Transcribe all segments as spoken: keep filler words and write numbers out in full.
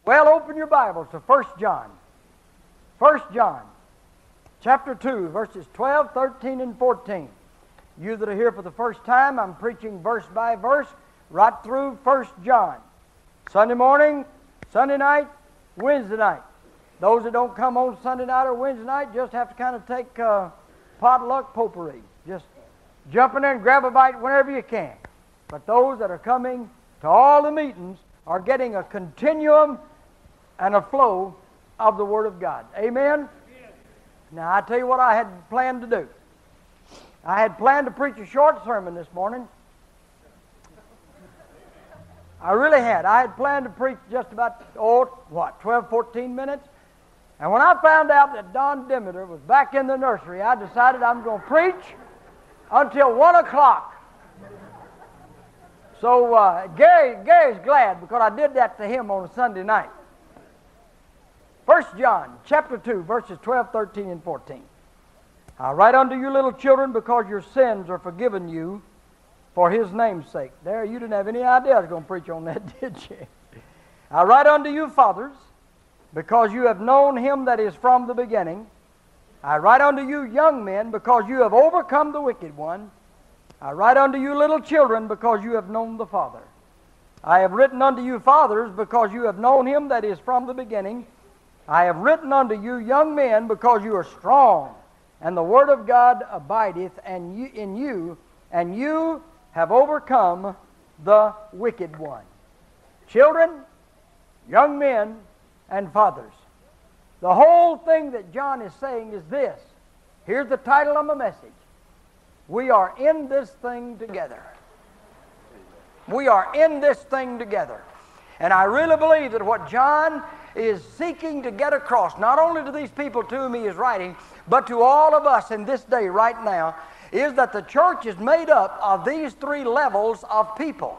Well, open your Bibles to First John. First John, chapter two, verses twelve, thirteen, and fourteen. You that are here for the first time, I'm preaching verse by verse right through First John. Sunday morning, Sunday night, Wednesday night. Those that don't come on Sunday night or Wednesday night just have to kind of take uh, potluck potpourri. Just jump in there and grab a bite whenever you can. But those that are coming to all the meetings are getting a continuum and a flow of the Word of God. Amen? Now, I tell you what I had planned to do. I had planned to preach a short sermon this morning. I really had. I had planned to preach just about, oh, what, twelve, fourteen minutes? And when I found out that Don Demeter was back in the nursery, I decided I'm going to preach until one o'clock. So uh, Gary, Gary's glad because I did that to him on a Sunday night. First John, chapter two, verses twelve, thirteen, and fourteen. I write unto you, little children, because your sins are forgiven you for His name's sake. There, you didn't have any idea I was going to preach on that, did you? I write unto you, fathers, because you have known Him that is from the beginning. I write unto you, young men, because you have overcome the wicked one. I write unto you, little children, because you have known the Father. I have written unto you, fathers, because you have known Him that is from the beginning. I have written unto you, young men, because you are strong, and the word of God abideth and you, in you, and you have overcome the wicked one. Children, young men, and fathers. The whole thing that John is saying is this. Here's the title of my message. We are in this thing together. We are in this thing together. And I really believe that what John is seeking to get across, not only to these people to whom he is writing, but to all of us in this day right now, is that the church is made up of these three levels of people.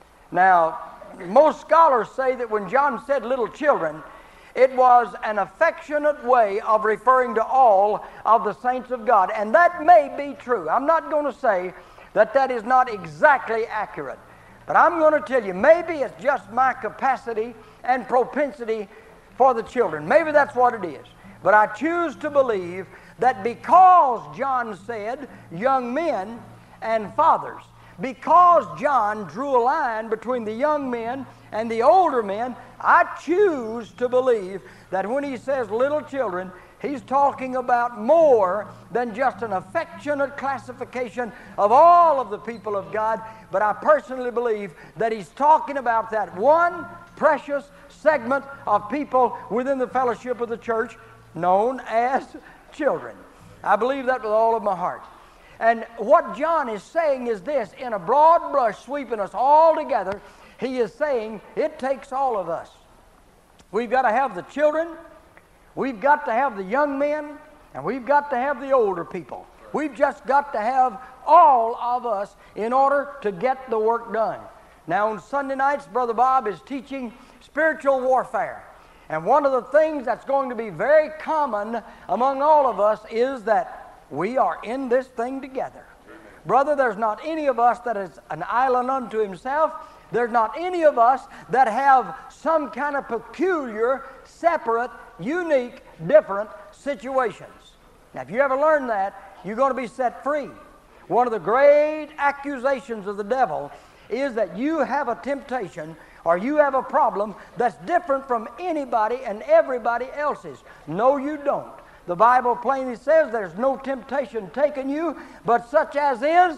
Now, most scholars say that when John said little children, it was an affectionate way of referring to all of the saints of God. And that may be true. I'm not going to say that that is not exactly accurate. But I'm going to tell you, maybe it's just my capacity and propensity for the children. Maybe that's what it is. But I choose to believe that because John said young men and fathers, because John drew a line between the young men and the older men, I choose to believe that when he says little children, he's talking about more than just an affectionate classification of all of the people of God, but I personally believe that he's talking about that one precious segment of people within the fellowship of the church known as children. I believe that with all of my heart. And what John is saying is this, in a broad brush sweeping us all together, he is saying it takes all of us. We've got to have the children, we've got to have the young men, and we've got to have the older people. We've just got to have all of us in order to get the work done. Now on Sunday nights, Brother Bob is teaching spiritual warfare. And one of the things that's going to be very common among all of us is that we are in this thing together. Brother, there's not any of us that is an island unto himself. There's not any of us that have some kind of peculiar, separate, unique, different situations. Now, if you ever learn that, you're going to be set free. One of the great accusations of the devil is that you have a temptation or you have a problem that's different from anybody and everybody else's. No, you don't. The Bible plainly says there's no temptation taken you, but such as is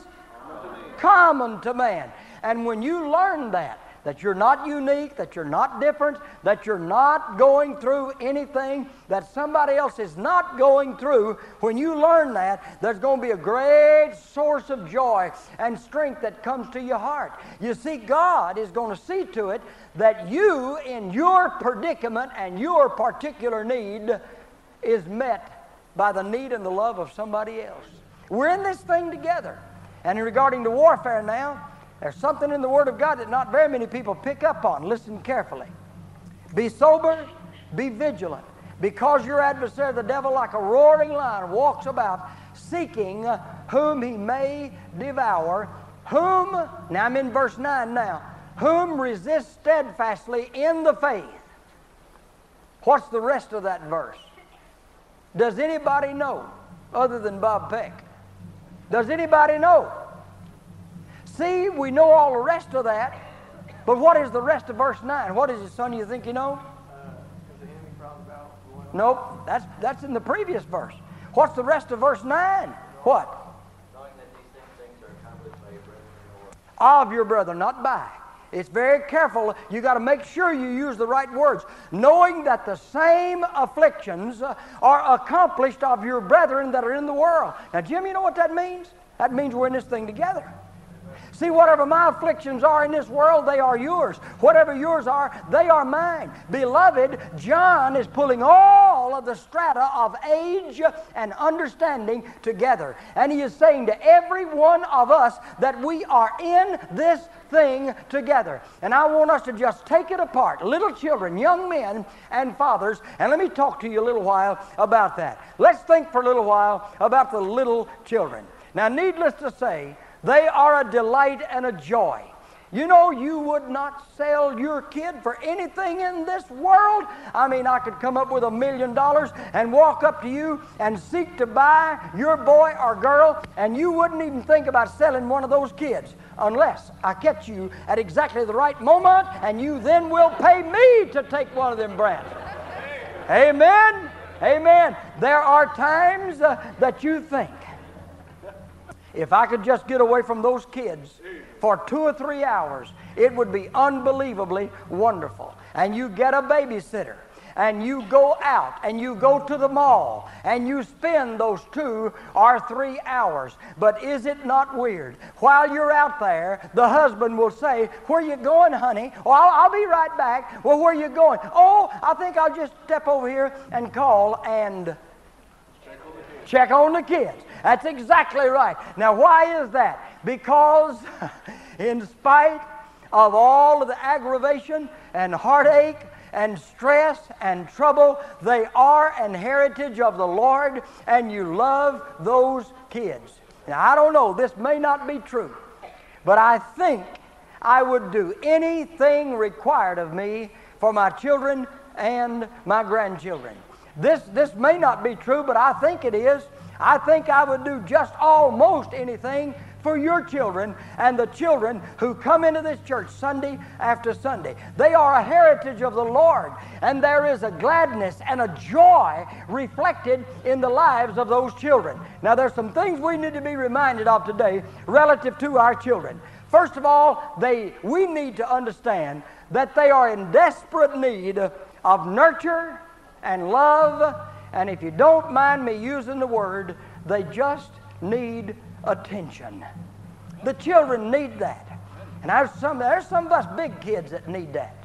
common to man. And when you learn that, that you're not unique, that you're not different, that you're not going through anything that somebody else is not going through, when you learn that, there's going to be a great source of joy and strength that comes to your heart. You see, God is going to see to it that you, in your predicament and your particular need, is met by the need and the love of somebody else. We're in this thing together. And regarding the warfare now, there's something in the Word of God that not very many people pick up on. Listen carefully. Be sober, be vigilant, because your adversary, the devil, like a roaring lion, walks about seeking whom he may devour. Whom, now I'm in verse nine now, whom resist steadfastly in the faith. What's the rest of that verse? Does anybody know other than Bob Peck? Does anybody know? See, we know all the rest of that, but what is the rest of verse nine? What is it, son, you think you know? Nope, that's, that's in the previous verse. What's the rest of verse nine? What? Knowing that these things are accomplished by your brethren in the world. Of your brother, not by. It's very careful. You got to make sure you use the right words. Knowing that the same afflictions uh, are accomplished of your brethren that are in the world. Now, Jim, you know what that means? That means we're in this thing together. See, whatever my afflictions are in this world, they are yours. Whatever yours are, they are mine. Beloved, John is pulling all of the strata of age and understanding together. And he is saying to every one of us that we are in this thing together. And I want us to just take it apart. Little children, young men, and fathers. And let me talk to you a little while about that. Let's think for a little while about the little children. Now, needless to say, they are a delight and a joy. You know, you would not sell your kid for anything in this world. I mean, I could come up with a million dollars and walk up to you and seek to buy your boy or girl, and you wouldn't even think about selling one of those kids unless I catch you at exactly the right moment, and you then will pay me to take one of them brands. Amen? Amen. There are times uh, that you think, if I could just get away from those kids for two or three hours, it would be unbelievably wonderful. And you get a babysitter, and you go out, and you go to the mall, and you spend those two or three hours. But is it not weird? While you're out there, the husband will say, "Where you going, honey?" "Well, I'll, I'll be right back." "Well, where you going?" "Oh, I think I'll just step over here and call and check on the kids." That's exactly right. Now, why is that? Because in spite of all of the aggravation and heartache and stress and trouble, they are an heritage of the Lord, and you love those kids. Now, I don't know, this may not be true, but I think I would do anything required of me for my children and my grandchildren. This, this may not be true, but I think it is. I think I would do just almost anything for your children and the children who come into this church Sunday after Sunday. They are a heritage of the Lord, and there is a gladness and a joy reflected in the lives of those children. Now, there's some things we need to be reminded of today relative to our children. First of all, they we need to understand that they are in desperate need of nurture and love. And if you don't mind me using the word, they just need attention. The children need that. And there's some, there's some of us big kids that need that.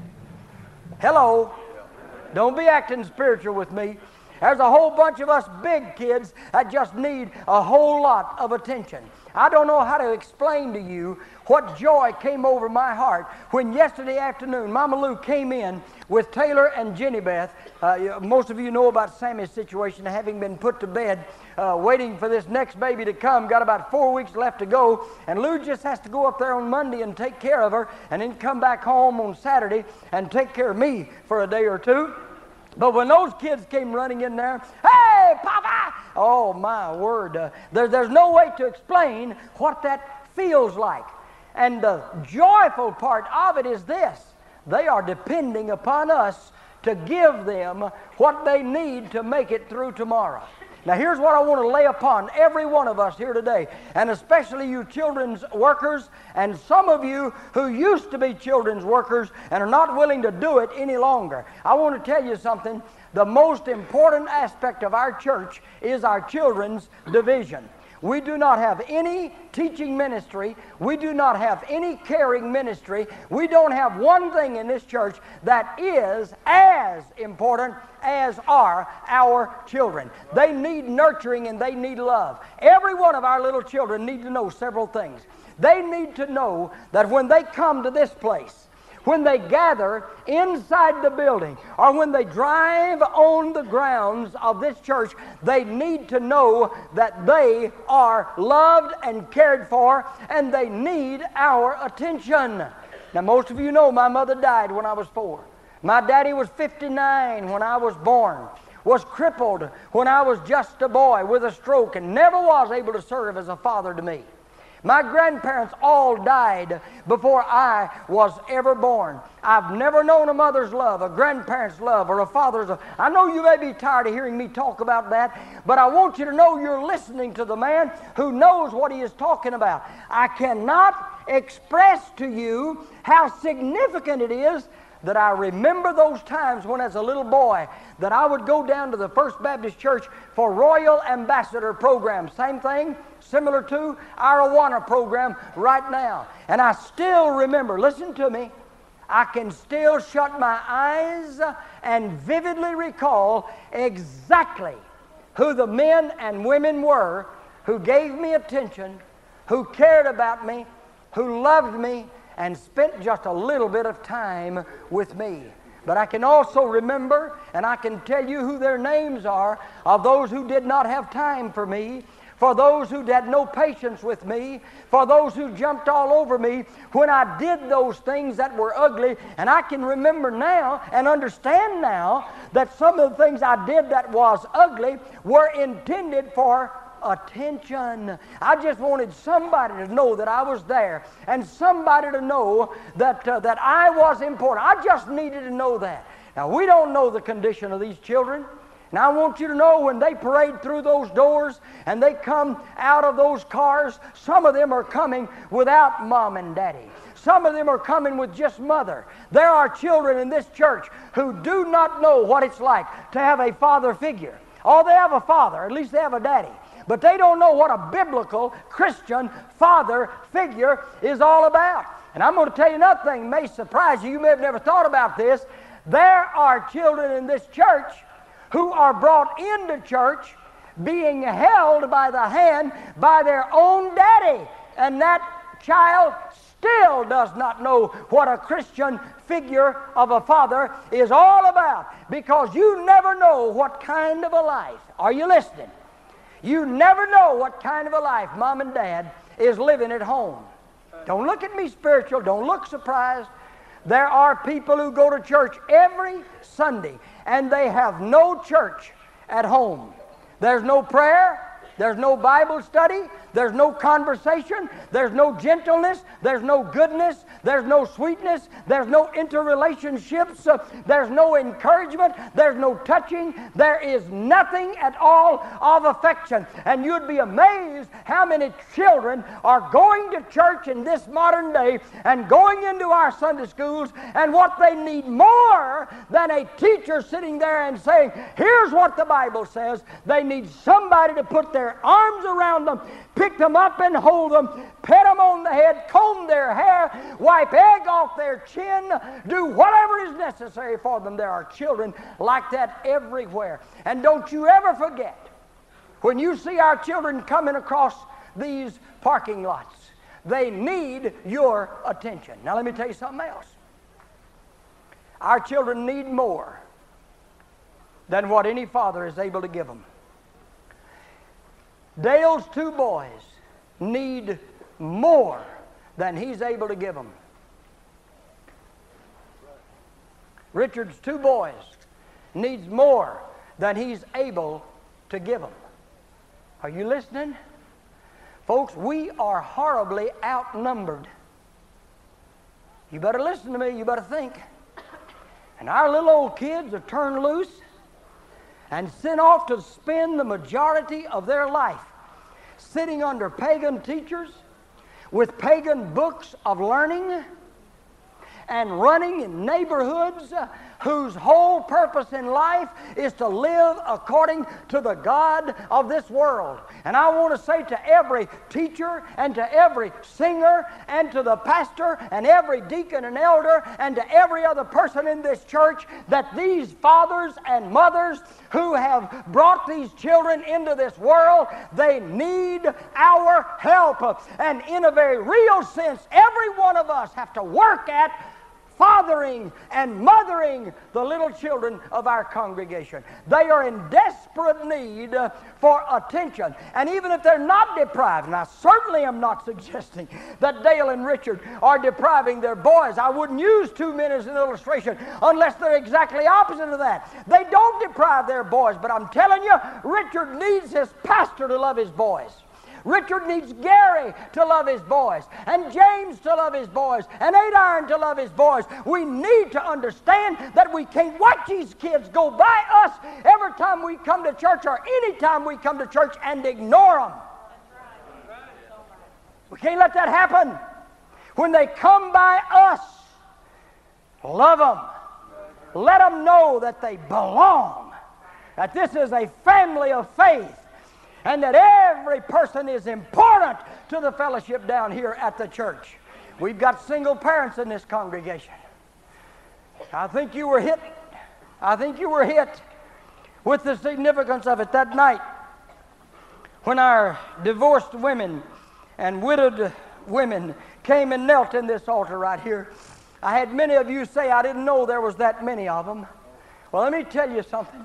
Hello. Don't be acting spiritual with me. There's a whole bunch of us big kids that just need a whole lot of attention. I don't know how to explain to you what joy came over my heart when yesterday afternoon Mama Lou came in with Taylor and Jenny Beth. Uh, most of you know about Sammy's situation, having been put to bed, uh, waiting for this next baby to come. Got about four weeks left to go, and Lou just has to go up there on Monday and take care of her, and then come back home on Saturday and take care of me for a day or two. But when those kids came running in there, "Hey, Papa!" Oh, my word. Uh, there, there's no way to explain what that feels like. And the joyful part of it is this. They are depending upon us to give them what they need to make it through tomorrow. Now, here's what I want to lay upon every one of us here today, and especially you children's workers, and some of you who used to be children's workers and are not willing to do it any longer. I want to tell you something. The most important aspect of our church is our children's division. We do not have any teaching ministry. We do not have any caring ministry. We don't have one thing in this church that is as important as are our children. They need nurturing and they need love. Every one of our little children need to know several things. They need to know that when they come to this place, when they gather inside the building, or when they drive on the grounds of this church, they need to know that they are loved and cared for, and they need our attention. Now, most of you know my mother died when I was four. My daddy was fifty-nine when I was born, was crippled when I was just a boy with a stroke, and never was able to serve as a father to me. My grandparents all died before I was ever born. I've never known a mother's love, a grandparent's love, or a father's love. I know you may be tired of hearing me talk about that, but I want you to know you're listening to the man who knows what he is talking about. I cannot express to you how significant it is that I remember those times when as a little boy that I would go down to the First Baptist Church for Royal Ambassador program. Same thing, similar to our Awana program right now. And I still remember, listen to me, I can still shut my eyes and vividly recall exactly who the men and women were who gave me attention, who cared about me, who loved me, and spent just a little bit of time with me. But I can also remember, and I can tell you who their names are, of those who did not have time for me, for those who had no patience with me, for those who jumped all over me when I did those things that were ugly. And I can remember now and understand now that some of the things I did that was ugly were intended for attention. I just wanted somebody to know that I was there, and somebody to know that uh, that I was important. I just needed to know that. Now, we don't know the condition of these children. Now, I want you to know when they parade through those doors and they come out of those cars, some of them are coming without mom and daddy. Some of them are coming with just mother. There are children in this church who do not know what it's like to have a father figure. Oh, they have a father, at least they have a daddy. But they don't know what a biblical Christian father figure is all about. And I'm going to tell you another thing, it may surprise you, you may have never thought about this. There are children in this church who are brought into church being held by the hand by their own daddy. And that child still does not know what a Christian figure of a father is all about, because you never know what kind of a life. Are you listening? You never know what kind of a life mom and dad is living at home. Don't look at me spiritual. Don't look surprised. There are people who go to church every Sunday and they have no church at home. There's no prayer. There's no Bible study. There's no conversation. There's no gentleness. There's no goodness. There's no sweetness. There's no interrelationships. Uh, there's no encouragement. There's no touching. There is nothing at all of affection. And you'd be amazed how many children are going to church in this modern day and going into our Sunday schools, and what they need more than a teacher sitting there and saying, here's what the Bible says. They need somebody to put their arms around them, pick them up and hold them, pet them on the head, comb their hair, wipe egg off their chin, do whatever is necessary for them. There are children like that everywhere. And don't you ever forget, when you see our children coming across these parking lots, they need your attention. Now let me tell you something else. Our children need more than what any father is able to give them. Dale's two boys need more than he's able to give them. Richard's two boys needs more than he's able to give them. Are you listening? Folks, we are horribly outnumbered. You better listen to me. You better think. And our little old kids are turned loose and sent off to spend the majority of their life sitting under pagan teachers with pagan books of learning and running in neighborhoods uh, whose whole purpose in life is to live according to the God of this world. And I want to say to every teacher and to every singer and to the pastor and every deacon and elder and to every other person in this church that these fathers and mothers who have brought these children into this world, they need our help. And in a very real sense, every one of us have to work at fathering and mothering the little children of our congregation. They are in desperate need uh, for attention. And even if they're not deprived, and I certainly am not suggesting that Dale and Richard are depriving their boys. I wouldn't use two men as an illustration unless they're exactly opposite of that. They don't deprive their boys, but I'm telling you, Richard needs his pastor to love his boys. Richard needs Gary to love his boys, and James to love his boys, and Eight Iron to love his boys. We need to understand that we can't watch these kids go by us every time we come to church or any time we come to church and ignore them. We can't let that happen. When they come by us, love them. Let them know that they belong, that this is a family of faith, and that every person is important to the fellowship down here at the church. We've got single parents in this congregation. I think you were hit. I think you were hit with the significance of it that night when our divorced women and widowed women came and knelt in this altar right here. I had many of you say, I didn't know there was that many of them. Well, let me tell you something.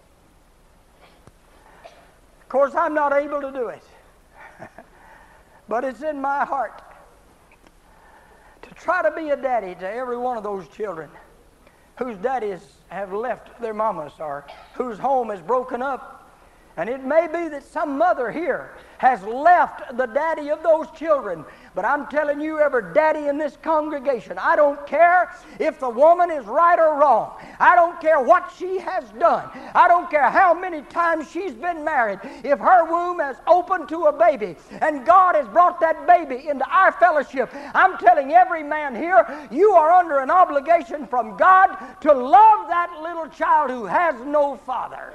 Of course, I'm not able to do it, but it's in my heart to try to be a daddy to every one of those children whose daddies have left their mamas or whose home is broken up. And it may be that some mother here has left the daddy of those children. But I'm telling you, every daddy in this congregation, I don't care if the woman is right or wrong. I don't care what she has done. I don't care how many times she's been married. If her womb has opened to a baby and God has brought that baby into our fellowship, I'm telling every man here, you are under an obligation from God to love that little child who has no father.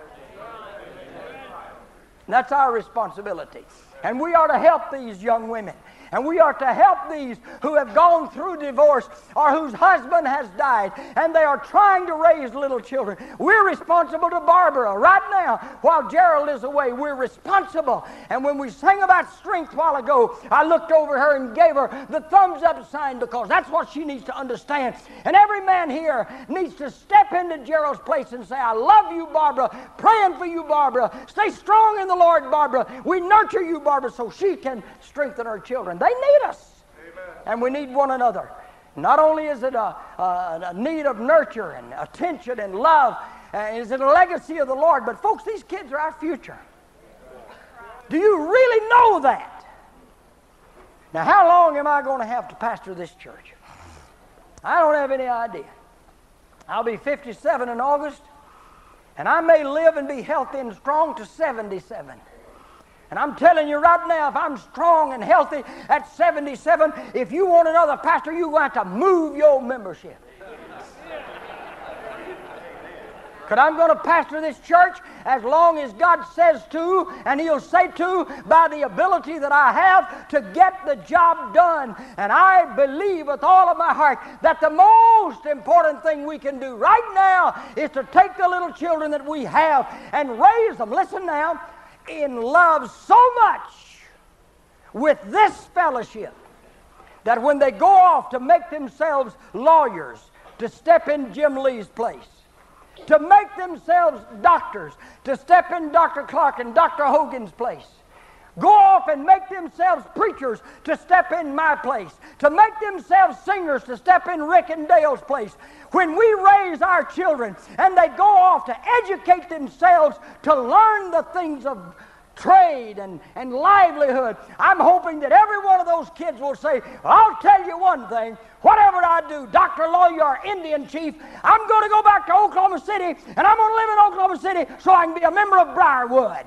That's our responsibility. And we are to help these young women. And we are to help these who have gone through divorce or whose husband has died and they are trying to raise little children. We're responsible to Barbara right now while Gerald is away. We're responsible. And when we sang about strength a while ago, I looked over her and gave her the thumbs up sign because that's what she needs to understand. And every man here needs to step into Gerald's place and say, I love you, Barbara. Praying for you, Barbara. Stay strong in the Lord, Barbara. We nurture you, Barbara, so she can strengthen her children. They need us. Amen. And we need one another. Not only is it a, a, a need of nurture and attention and love, uh, is it a legacy of the Lord, but folks, these kids are our future. Do you really know that? Now, how long am I going to have to pastor this church? I don't have any idea. I'll be fifty-seven in August, and I may live and be healthy and strong to seventy-seven. And I'm telling you right now, if I'm strong and healthy at seventy-seven, if you want another pastor, you're going to have to move your membership. Because I'm going to pastor this church as long as God says to, and He'll say to, by the ability that I have to get the job done. And I believe with all of my heart that the most important thing we can do right now is to take the little children that we have and raise them. Listen now. In love so much with this fellowship that when they go off to make themselves lawyers, to step in Jim Lee's place, to make themselves doctors, to step in Doctor Clark and Doctor Hogan's place, go off and make themselves preachers to step in my place, to make themselves singers to step in Rick and Dale's place. When we raise our children and they go off to educate themselves to learn the things of trade and, and livelihood, I'm hoping that every one of those kids will say, I'll tell you one thing, whatever I do, Doctor Lawyer or Indian Chief, I'm going to go back to Oklahoma City and I'm going to live in Oklahoma City so I can be a member of Briarwood.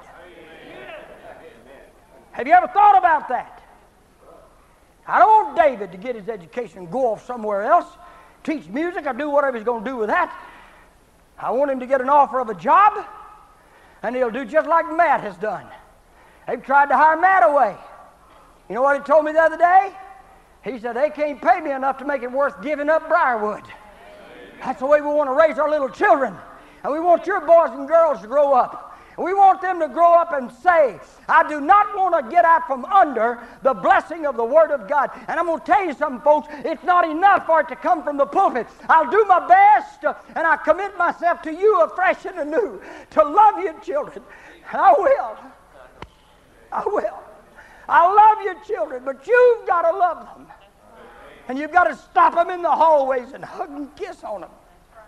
Have you ever thought about that? I don't want David to get his education and go off somewhere else, teach music or do whatever he's going to do with that. I want him to get an offer of a job, and he'll do just like Matt has done. They've tried to hire Matt away. You know what he told me the other day? He said, they can't pay me enough to make it worth giving up Briarwood. That's the way we want to raise our little children. And we want your boys and girls to grow up. We want them to grow up and say, I do not want to get out from under the blessing of the Word of God. And I'm going to tell you something, folks, it's not enough for it to come from the pulpit. I'll do my best, uh, and I commit myself to you afresh and anew to love you children. And I will. I will. I love you children, but you've got to love them. And you've got to stop them in the hallways and hug and kiss on them.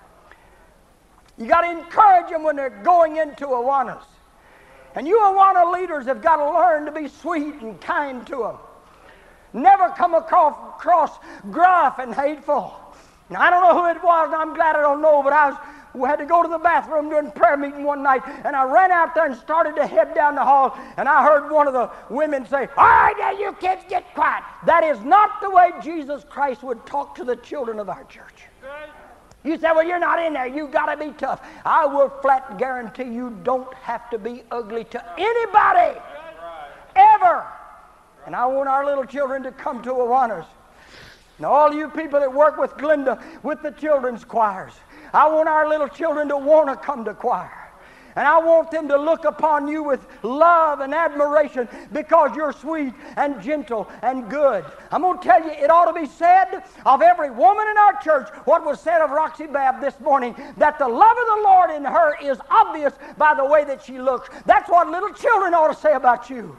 You got to encourage them when they're going into Awanas. And you Awana leaders have got to learn to be sweet and kind to them. Never come across, across gruff and hateful. Now, I don't know who it was, and I'm glad I don't know, but I was, we had to go to the bathroom during prayer meeting one night, and I ran out there and started to head down the hall, and I heard one of the women say, all right, now you kids get quiet. That is not the way Jesus Christ would talk to the children of our church. You say, well, you're not in there. You've got to be tough. I will flat guarantee you don't have to be ugly to anybody. Ever. And I want our little children to come to Awanas. Now, all you people that work with Glenda, with the children's choirs, I want our little children to want to come to choir. And I want them to look upon you with love and admiration because you're sweet and gentle and good. I'm going to tell you, it ought to be said of every woman in our church what was said of Roxy Babb this morning, that the love of the Lord in her is obvious by the way that she looks. That's what little children ought to say about you.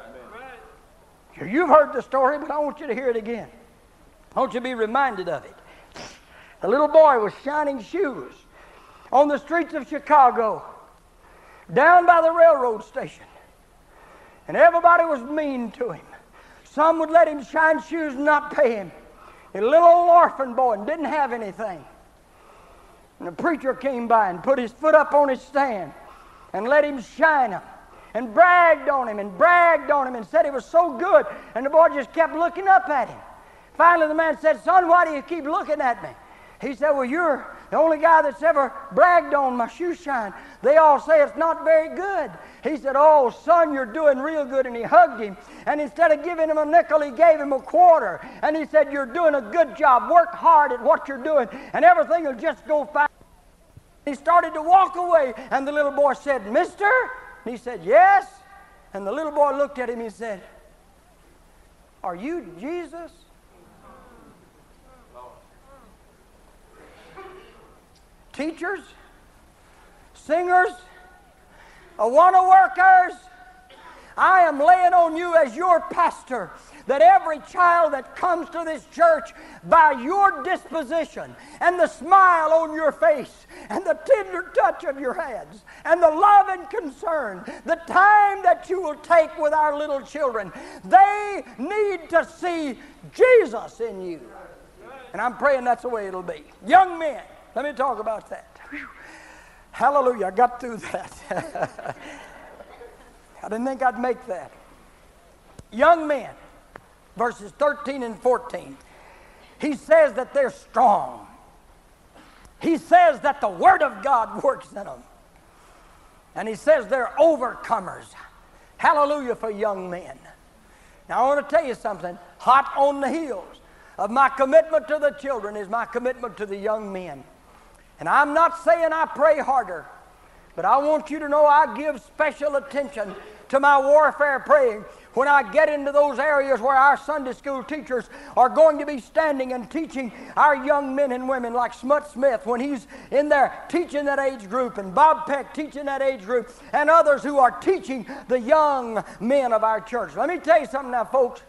You've heard the story, but I want you to hear it again. I want you to be reminded of it. A little boy with shining shoes on the streets of Chicago, down by the railroad station. And everybody was mean to him. Some would let him shine shoes and not pay him. A little old orphan boy and didn't have anything. And the preacher came by and put his foot up on his stand and let him shine them. And bragged on him and bragged on him and said he was so good. And the boy just kept looking up at him. Finally the man said, son, why do you keep looking at me? He said, well, you're the only guy that's ever bragged on my shoe shine. They all say it's not very good. He said, oh, son, you're doing real good. And he hugged him. And instead of giving him a nickel, he gave him a quarter. And he said, you're doing a good job. Work hard at what you're doing, and everything will just go fine. He started to walk away. And the little boy said, mister? And he said, yes. And the little boy looked at him and said, are you Jesus? Teachers, singers, Awana workers, I am laying on you as your pastor that every child that comes to this church by your disposition and the smile on your face and the tender touch of your hands and the love and concern, the time that you will take with our little children, they need to see Jesus in you. And I'm praying that's the way it'll be. Young men, let me talk about that. Whew. Hallelujah, I got through that. I didn't think I'd make that. Young men, verses thirteen and fourteen, he says that they're strong. He says that the Word of God works in them. And he says they're overcomers. Hallelujah for young men. Now I want to tell you something. Hot on the heels of my commitment to the children is my commitment to the young men. And I'm not saying I pray harder, but I want you to know I give special attention to my warfare praying when I get into those areas where our Sunday school teachers are going to be standing and teaching our young men and women, like Smut Smith when he's in there teaching that age group, and Bob Peck teaching that age group, and others who are teaching the young men of our church. Let me tell you something now, folks.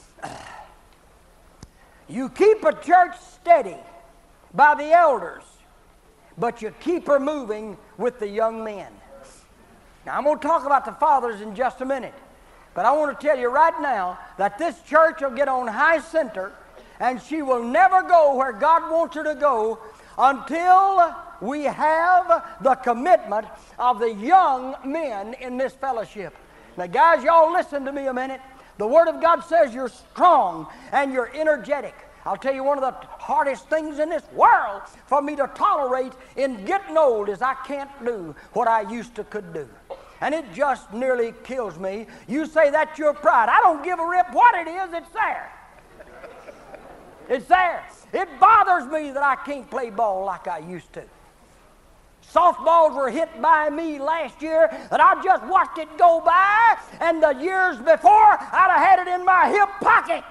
You keep a church steady by the elders, but you keep her moving with the young men. Now, I'm going to talk about the fathers in just a minute, but I want to tell you right now that this church will get on high center, and she will never go where God wants her to go until we have the commitment of the young men in this fellowship. Now, guys, y'all listen to me a minute. The Word of God says you're strong and you're energetic. I'll tell you, one of the hardest things in this world for me to tolerate in getting old is I can't do what I used to could do. And it just nearly kills me. You say that's your pride. I don't give a rip what it is, it's there. It's there. It bothers me that I can't play ball like I used to. Softballs were hit by me last year that I just watched it go by, and the years before, I'd have had it in my hip pocket.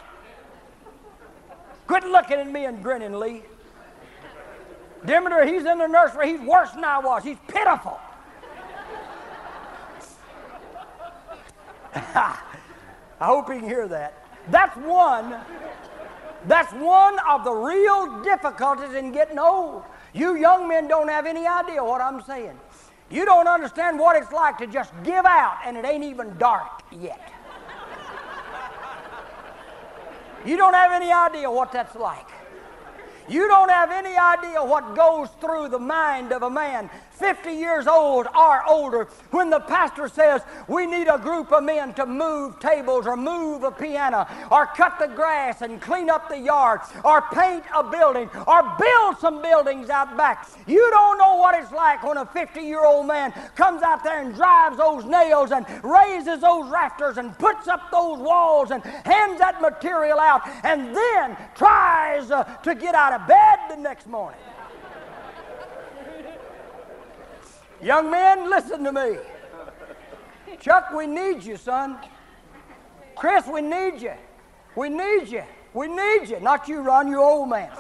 Quit looking at me and grinning, Lee. Demeter, he's in the nursery. He's worse than I was. He's pitiful. I hope he can hear that. That's one. That's one of the real difficulties in getting old. You young men don't have any idea what I'm saying. You don't understand what it's like to just give out and it ain't even dark yet. You don't have any idea what that's like. You don't have any idea what goes through the mind of a man fifty years old or older when the pastor says we need a group of men to move tables or move a piano or cut the grass and clean up the yard or paint a building or build some buildings out back. You don't know what it's like when a fifty-year-old man comes out there and drives those nails and raises those rafters and puts up those walls and hands that material out and then tries uh, to get out of bed the next morning. Young men, listen to me. Chuck, we need you, son. Chris, we need you. We need you. We need you. Not you, Ron, you old man.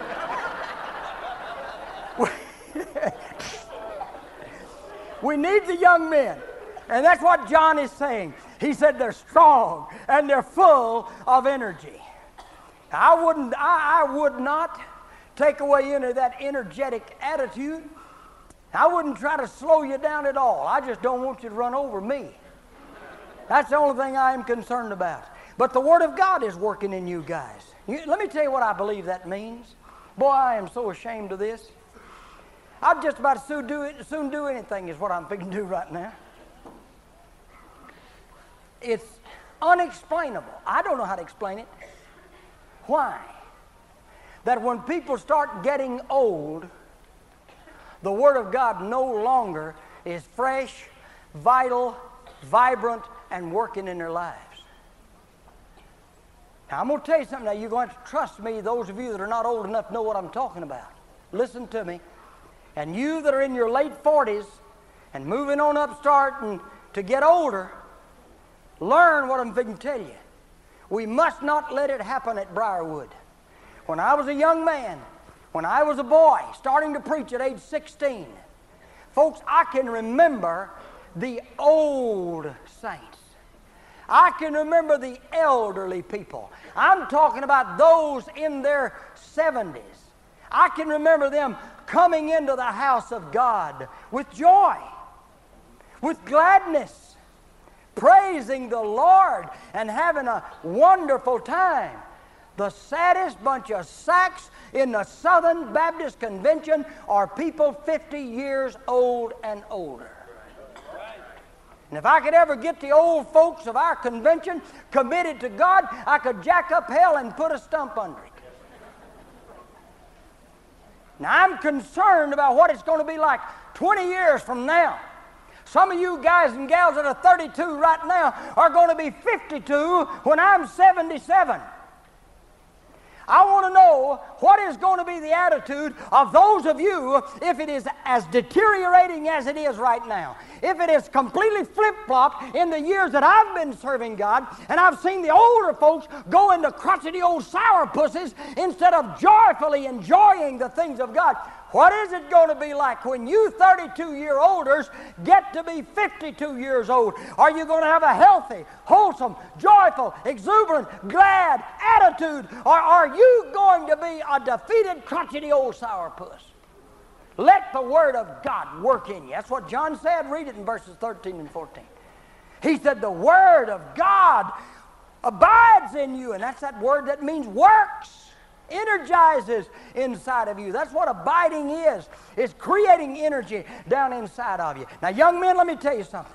We need the young men. And that's what John is saying. He said they're strong and they're full of energy. I wouldn't, I, I would not take away any of that energetic attitude. I wouldn't try to slow you down at all. I just don't want you to run over me. That's the only thing I am concerned about. But the Word of God is working in you guys. You, let me tell you what I believe that means. Boy, I am so ashamed of this. I'd just about soon do, it, soon do anything is what I'm fixing to do right now. It's unexplainable. I don't know how to explain it. Why? That when people start getting old, the Word of God no longer is fresh, vital, vibrant, and working in their lives. Now, I'm going to tell you something now. You're going to have to trust me, those of you that are not old enough to know what I'm talking about. Listen to me. And you that are in your late forties and moving on up starting to get older, learn what I'm fixing to tell you. We must not let it happen at Briarwood. When I was a young man, when I was a boy, starting to preach at age sixteen, folks, I can remember the old saints. I can remember the elderly people. I'm talking about those in their seventies. I can remember them coming into the house of God with joy, with gladness, praising the Lord and having a wonderful time. The saddest bunch of sacks in the Southern Baptist Convention are people fifty years old and older. And if I could ever get the old folks of our convention committed to God, I could jack up hell and put a stump under it. Now, I'm concerned about what it's going to be like twenty years from now. Some of you guys and gals that are thirty-two right now are going to be fifty-two when I'm seventy-seven. I want to know what is going to be the attitude of those of you if it is as deteriorating as it is right now. If it is completely flip-flopped in the years that I've been serving God, and I've seen the older folks go into crotchety old sourpusses instead of joyfully enjoying the things of God. What is it going to be like when you thirty-two-year-olders get to be fifty-two years old? Are you going to have a healthy, wholesome, joyful, exuberant, glad attitude? Or are you going to be a defeated, crotchety old sourpuss? Let the Word of God work in you. That's what John said. Read it in verses thirteen and fourteen. He said the Word of God abides in you, and that's that word that means works. Energizes inside of you. That's what abiding is. It's creating energy down inside of you. Now, young men, let me tell you something.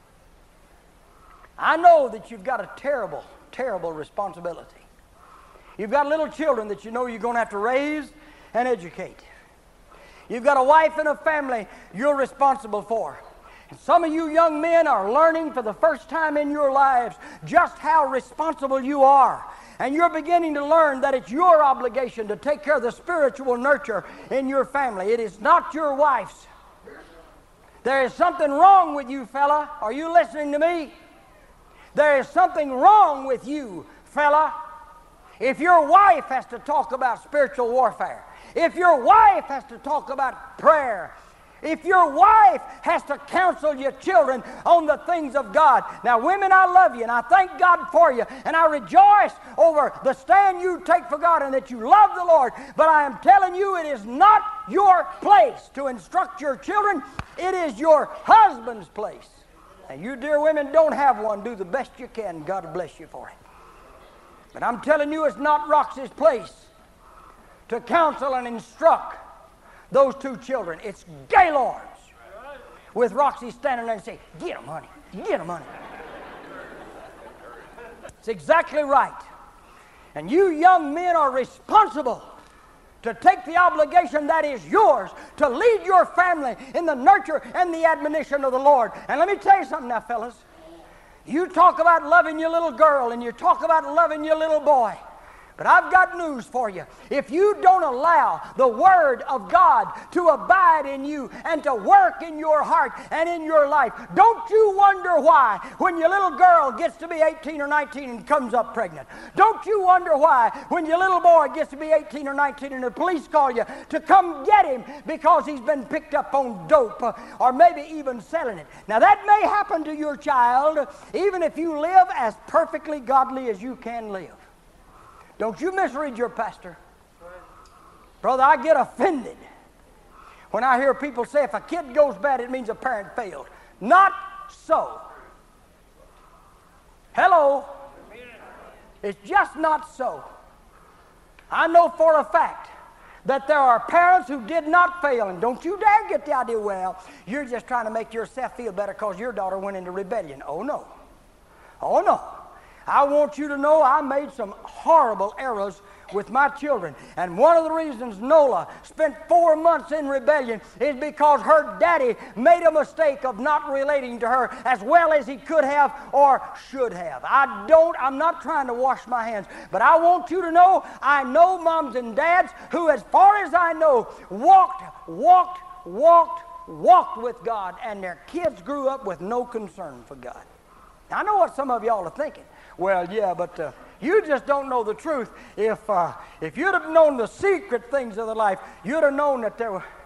I know that you've got a terrible, terrible responsibility. You've got little children that you know you're going to have to raise and educate. You've got a wife and a family you're responsible for. And some of you young men are learning for the first time in your lives just how responsible you are. And you're beginning to learn that it's your obligation to take care of the spiritual nurture in your family. It is not your wife's. There is something wrong with you, fella. Are you listening to me? There is something wrong with you, fella. If your wife has to talk about spiritual warfare, if your wife has to talk about prayer, if your wife has to counsel your children on the things of God. Now, women, I love you, and I thank God for you, and I rejoice over the stand you take for God and that you love the Lord. But I am telling you, it is not your place to instruct your children. It is your husband's place. And you, dear women, don't have one. Do the best you can. God bless you for it. But I'm telling you, it's not Roxy's place to counsel and instruct those two children. It's Gaylord's, with Roxy standing there and saying, "Get them, honey. Get them, honey." It's exactly right. And you young men are responsible to take the obligation that is yours to lead your family in the nurture and the admonition of the Lord. And let me tell you something now, fellas. You talk about loving your little girl and you talk about loving your little boy. But I've got news for you. If you don't allow the Word of God to abide in you and to work in your heart and in your life, don't you wonder why when your little girl gets to be eighteen or nineteen and comes up pregnant? Don't you wonder why when your little boy gets to be eighteen or nineteen and the police call you to come get him because he's been picked up on dope uh, or maybe even selling it? Now that may happen to your child even if you live as perfectly godly as you can live. Don't you misread your pastor. Brother, I get offended when I hear people say if a kid goes bad, it means a parent failed. Not so. Hello. It's just not so. I know for a fact that there are parents who did not fail, and don't you dare get the idea, well, you're just trying to make yourself feel better because your daughter went into rebellion. Oh, no. Oh, no. I want you to know I made some horrible errors with my children. And one of the reasons Nola spent four months in rebellion is because her daddy made a mistake of not relating to her as well as he could have or should have. I don't, I'm not trying to wash my hands, but I want you to know I know moms and dads who, as far as I know, walked, walked, walked, walked with God, and their kids grew up with no concern for God. Now, I know what some of y'all are thinking. Well, yeah, but uh, you just don't know the truth. If uh, if you'd have known the secret things of the life, you'd have known that there were...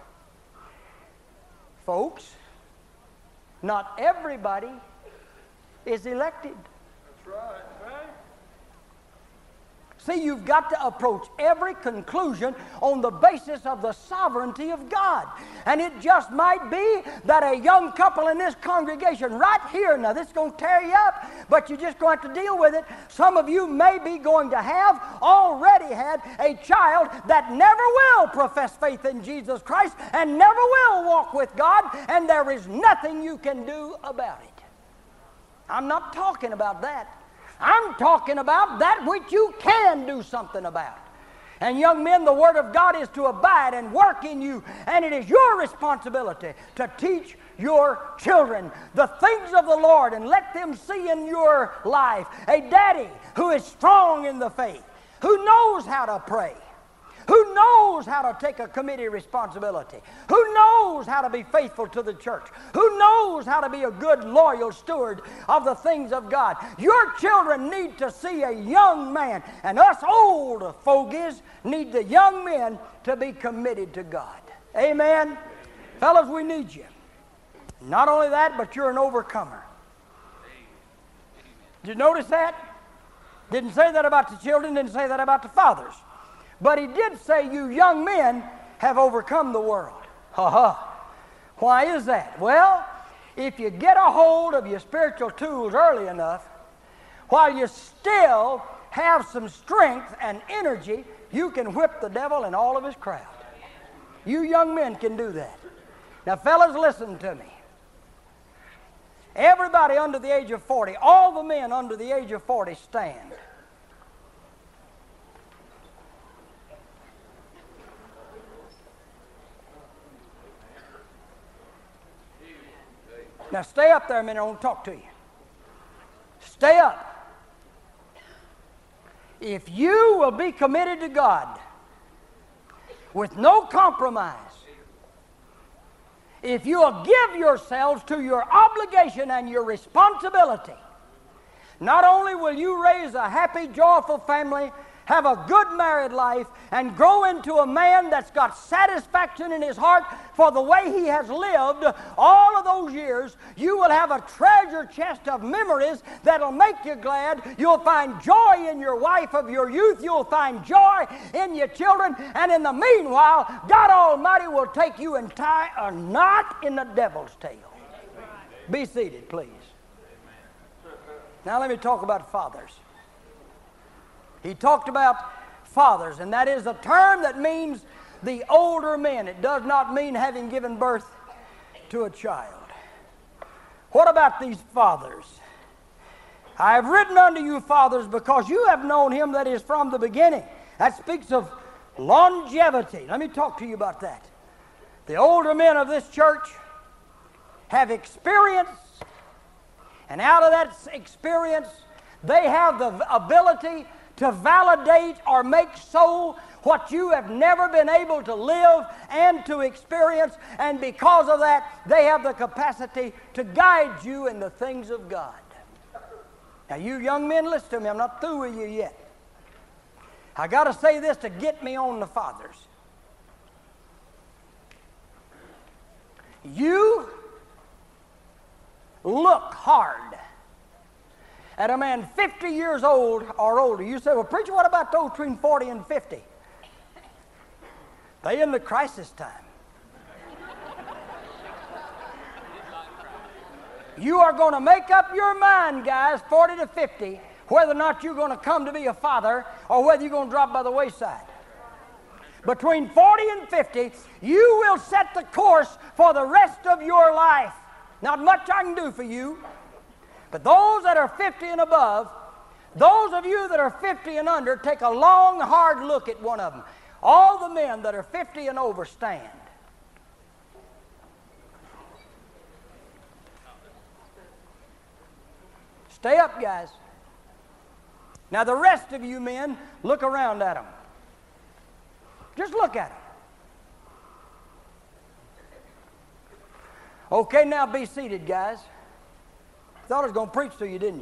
Folks, not everybody is elected. That's right, right? See, you've got to approach every conclusion on the basis of the sovereignty of God. And it just might be that a young couple in this congregation right here, now this is going to tear you up, but you're just going to have to deal with it. Some of you may be going to have already had a child that never will profess faith in Jesus Christ and never will walk with God, and there is nothing you can do about it. I'm not talking about that. I'm talking about that which you can do something about. And young men, the Word of God is to abide and work in you, and it is your responsibility to teach your children the things of the Lord and let them see in your life a daddy who is strong in the faith, who knows how to pray, who knows how to take a committee responsibility, who knows how to be faithful to the church, who knows how to be a good, loyal steward of the things of God. Your children need to see a young man, and us old fogies need the young men to be committed to God. Amen? Fellas, we need you. Not only that, but you're an overcomer. Did you notice that? Didn't say that about the children, didn't say that about the fathers. But he did say you young men have overcome the world. Ha ha. Why is that? Well, if you get a hold of your spiritual tools early enough, while you still have some strength and energy, you can whip the devil and all of his crowd. You young men can do that. Now, fellas, listen to me. Everybody under the age of forty, all the men under the age of forty stand. Now stay up there a minute, I want to talk to you. Stay up. If you will be committed to God with no compromise, if you'll give yourselves to your obligation and your responsibility, not only will you raise a happy, joyful family, have a good married life, and grow into a man that's got satisfaction in his heart for the way he has lived all of those years, you will have a treasure chest of memories that'll make you glad. You'll find joy in your wife of your youth. You'll find joy in your children. And in the meanwhile, God Almighty will take you and tie a knot in the devil's tail. Be seated, please. Now let me talk about fathers. He talked about fathers, and that is a term that means the older men. It does not mean having given birth to a child. What about these fathers? I have written unto you, fathers, because you have known him that is from the beginning. That speaks of longevity. Let me talk to you about that. The older men of this church have experience, and out of that experience, they have the ability to validate or make so what you have never been able to live and to experience, and because of that, they have the capacity to guide you in the things of God. Now, you young men, listen to me. I'm not through with you yet. I got to say this to get me on the fathers. You look hard at a man fifty years old or older. You say, well, preacher, what about those between forty and fifty? They in the crisis time. You are going to make up your mind, guys, forty to fifty, whether or not you're going to come to be a father or whether you're going to drop by the wayside. Between forty and fifty, you will set the course for the rest of your life. Not much I can do for you. But those that are fifty and above, those of you that are fifty and under, take a long, hard look at one of them. All the men that are fifty and over stand. Stay up, guys. Now the rest of you men, look around at them. Just look at them. Okay, now be seated, guys. Thought I was going to preach to you, didn't you?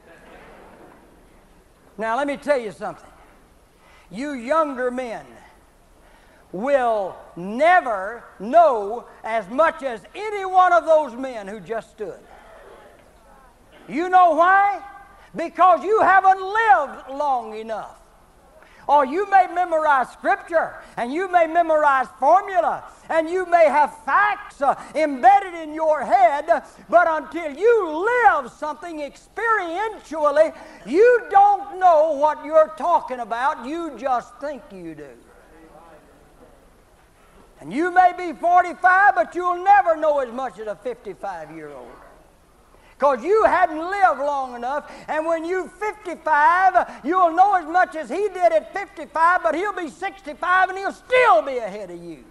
Now, let me tell you something. You younger men will never know as much as any one of those men who just stood. You know why? Because you haven't lived long enough. Or you may memorize scripture, and you may memorize formula, and you may have facts uh, embedded in your head, but until you live something experientially, you don't know what you're talking about. You just think you do. And you may be forty-five, but you'll never know as much as a fifty-five-year-old. Because you hadn't lived long enough, and when you're fifty-five, you'll know as much as he did at fifty-five, but he'll be sixty-five and he'll still be ahead of you.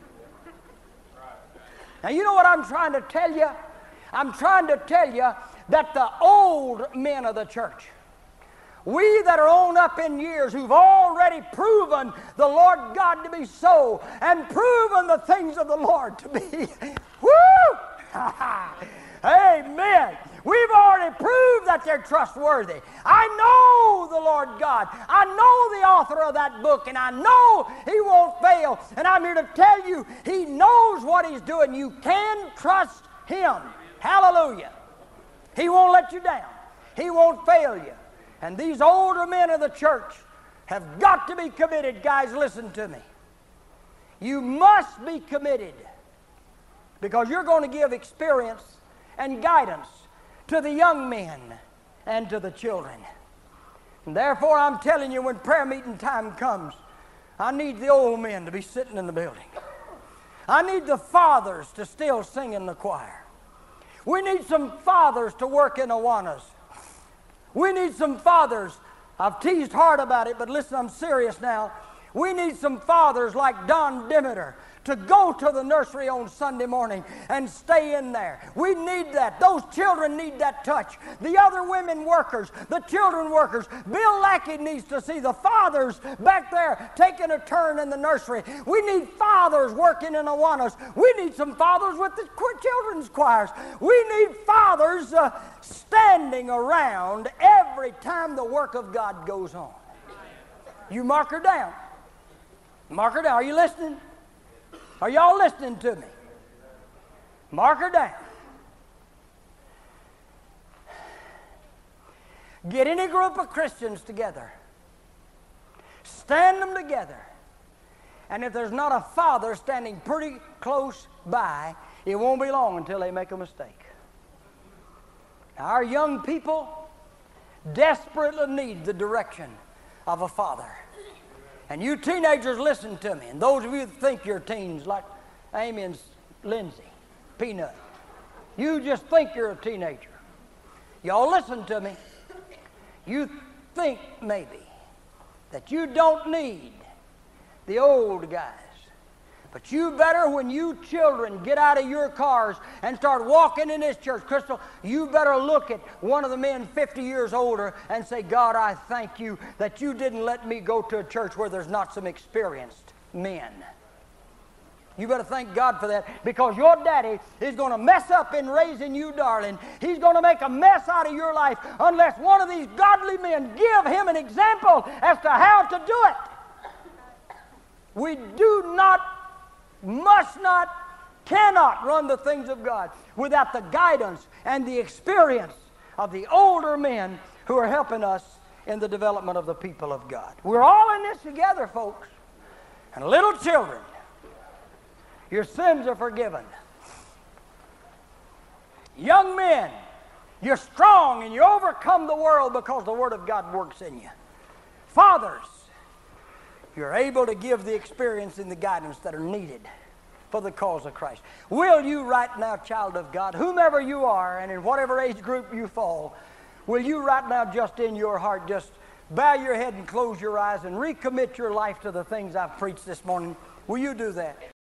Now, you know what I'm trying to tell you? I'm trying to tell you that the old men of the church, we that are on up in years, who've already proven the Lord God to be so, and proven the things of the Lord to be, woo! Amen. We've already proved that they're trustworthy. I know the Lord God. I know the author of that book, and I know He won't fail. And I'm here to tell you, He knows what He's doing. You can trust Him. Hallelujah. He won't let you down. He won't fail you. And these older men of the church have got to be committed. Guys, listen to me. You must be committed, because you're going to give experience and guidance to the young men and to the children. And therefore, I'm telling you, when prayer meeting time comes, I need the old men to be sitting in the building. I need the fathers to still sing in the choir. We need some fathers to work in Awanas. We need some fathers. I've teased hard about it, but listen, I'm serious now. We need some fathers like Don Demeter to go to the nursery on Sunday morning and stay in there. We need that. Those children need that touch. The other women workers, the children workers. Bill Lackey needs to see the fathers back there taking a turn in the nursery. We need fathers working in Awanas. We need some fathers with the children's choirs. We need fathers uh, standing around every time the work of God goes on. You mark her down. Mark her down. Are you listening? Are y'all listening to me? Mark her down. Get any group of Christians together. Stand them together. And if there's not a father standing pretty close by, it won't be long until they make a mistake. Now, our young people desperately need the direction of a father. And you teenagers, listen to me. And those of you that think you're teens, like Amy and Lindsay, Peanut, you just think you're a teenager. Y'all listen to me. You think maybe that you don't need the old guys. But you better, when you children get out of your cars and start walking in this church, Crystal, you better look at one of the men fifty years older and say, God, I thank you that you didn't let me go to a church where there's not some experienced men. You better thank God for that, because your daddy is going to mess up in raising you, darling. He's going to make a mess out of your life unless one of these godly men give him an example as to how to do it. We do not, must not, cannot run the things of God without the guidance and the experience of the older men who are helping us in the development of the people of God. We're all in this together, folks. And little children, your sins are forgiven. Young men, you're strong and you overcome the world because the Word of God works in you. Fathers, you're able to give the experience and the guidance that are needed for the cause of Christ. Will you right now, child of God, whomever you are and in whatever age group you fall, will you right now just in your heart just bow your head and close your eyes and recommit your life to the things I've preached this morning? Will you do that?